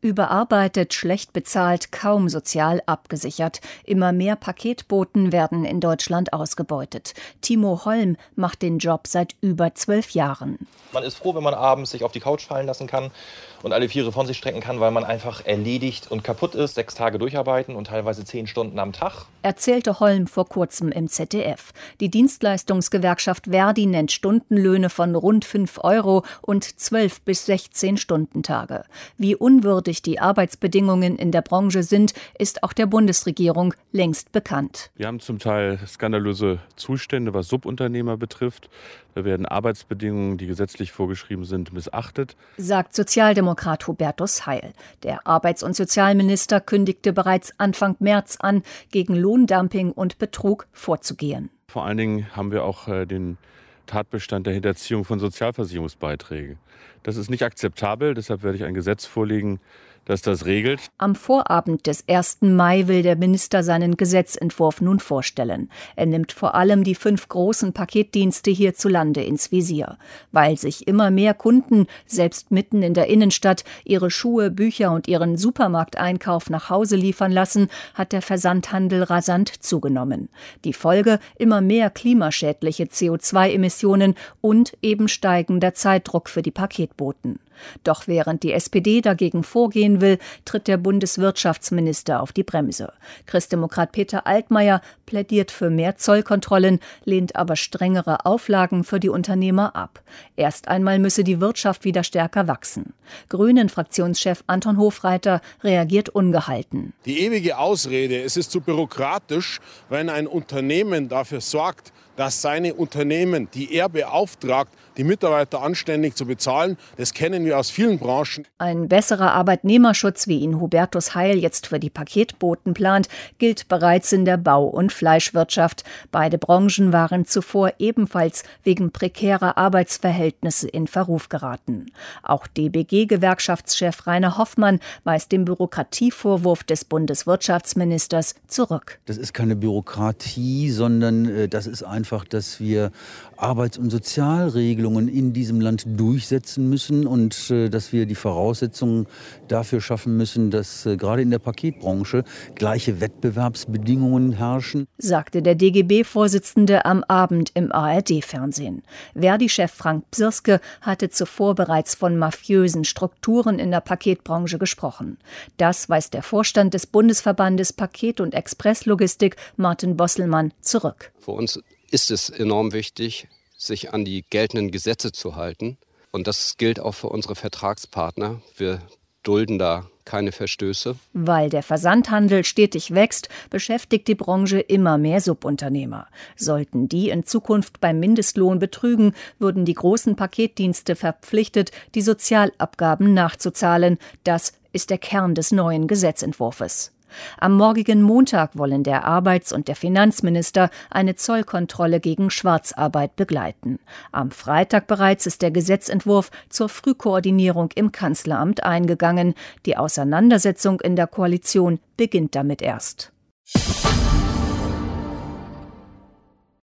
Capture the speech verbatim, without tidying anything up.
Überarbeitet, schlecht bezahlt, kaum sozial abgesichert. Immer mehr Paketboten werden in Deutschland ausgebeutet. Timo Holm macht den Job seit über zwölf Jahren. Man ist froh, wenn man abends sich auf die Couch fallen lassen kann und alle Viere von sich strecken kann, weil man einfach erledigt und kaputt ist. Sechs Tage durcharbeiten und teilweise zehn Stunden am Tag. Erzählte Holm vor kurzem im Z D F. Die Dienstleistungsgewerkschaft Verdi nennt Stundenlöhne von rund fünf Euro und zwölf bis sechzehn Stundentage. Wie unwürdig die Arbeitsbedingungen in der Branche sind, ist auch der Bundesregierung längst bekannt. Wir haben zum Teil skandalöse Zustände, was Subunternehmer betrifft. Da werden Arbeitsbedingungen, die gesetzlich vorgeschrieben sind, missachtet, sagt Sozialdemokrat Hubertus Heil. Der Arbeits- und Sozialminister kündigte bereits Anfang März an, gegen Lohndumping und Betrug vorzugehen. Vor allen Dingen haben wir auch den Tatbestand der Hinterziehung von Sozialversicherungsbeiträgen. Das ist nicht akzeptabel, deshalb werde ich ein Gesetz vorlegen, das das regelt. Am Vorabend des ersten Mai will der Minister seinen Gesetzentwurf nun vorstellen. Er nimmt vor allem die fünf großen Paketdienste hierzulande ins Visier. Weil sich immer mehr Kunden, selbst mitten in der Innenstadt, ihre Schuhe, Bücher und ihren Supermarkteinkauf nach Hause liefern lassen, hat der Versandhandel rasant zugenommen. Die Folge: immer mehr klimaschädliche C O zwei Emissionen und eben steigender Zeitdruck für die Paketboten. Doch während die S P D dagegen vorgehen will, tritt der Bundeswirtschaftsminister auf die Bremse. Christdemokrat Peter Altmaier plädiert für mehr Zollkontrollen, lehnt aber strengere Auflagen für die Unternehmer ab. Erst einmal müsse die Wirtschaft wieder stärker wachsen. Grünen-Fraktionschef Anton Hofreiter reagiert ungehalten. Die ewige Ausrede, es ist zu bürokratisch, wenn ein Unternehmen dafür sorgt, dass seine Unternehmen, die er beauftragt, die Mitarbeiter anständig zu bezahlen, das kennen wir aus vielen Branchen. Ein besserer Arbeitnehmerschutz, wie ihn Hubertus Heil jetzt für die Paketboten plant, gilt bereits in der Bau- und Fleischwirtschaft. Beide Branchen waren zuvor ebenfalls wegen prekärer Arbeitsverhältnisse in Verruf geraten. Auch D B G-Gewerkschaftschef Rainer Hoffmann weist den Bürokratievorwurf des Bundeswirtschaftsministers zurück. Das ist keine Bürokratie, sondern äh, das ist einfach, dass wir Arbeits- und Sozialregelungen in diesem Land durchsetzen müssen und äh, dass wir die Voraussetzungen dafür schaffen müssen, dass äh, gerade in der Paketbranche gleiche Wettbewerbsbedingungen herrschen, sagte der D G B-Vorsitzende am Abend im A R D-Fernsehen. Verdi-Chef Frank Bsirske hatte zuvor bereits von mafiösen Strukturen in der Paketbranche gesprochen. Das weist der Vorstand des Bundesverbandes Paket- und Expresslogistik, Martin Bosselmann, zurück. Für uns ist es enorm wichtig, sich an die geltenden Gesetze zu halten. Und das gilt auch für unsere Vertragspartner. Wir dulden da keine Verstöße. Weil der Versandhandel stetig wächst, beschäftigt die Branche immer mehr Subunternehmer. Sollten die in Zukunft beim Mindestlohn betrügen, würden die großen Paketdienste verpflichtet, die Sozialabgaben nachzuzahlen. Das ist der Kern des neuen Gesetzentwurfs. Am morgigen Montag wollen der Arbeits- und der Finanzminister eine Zollkontrolle gegen Schwarzarbeit begleiten. Am Freitag bereits ist der Gesetzentwurf zur Frühkoordinierung im Kanzleramt eingegangen. Die Auseinandersetzung in der Koalition beginnt damit erst.